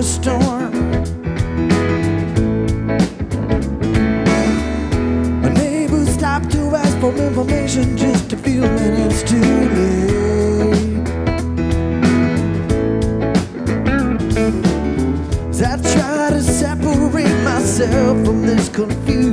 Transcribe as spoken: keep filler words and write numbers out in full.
storm. A neighbor stopped to ask for information just a few minutes too late. As I try to separate myself from this confusion,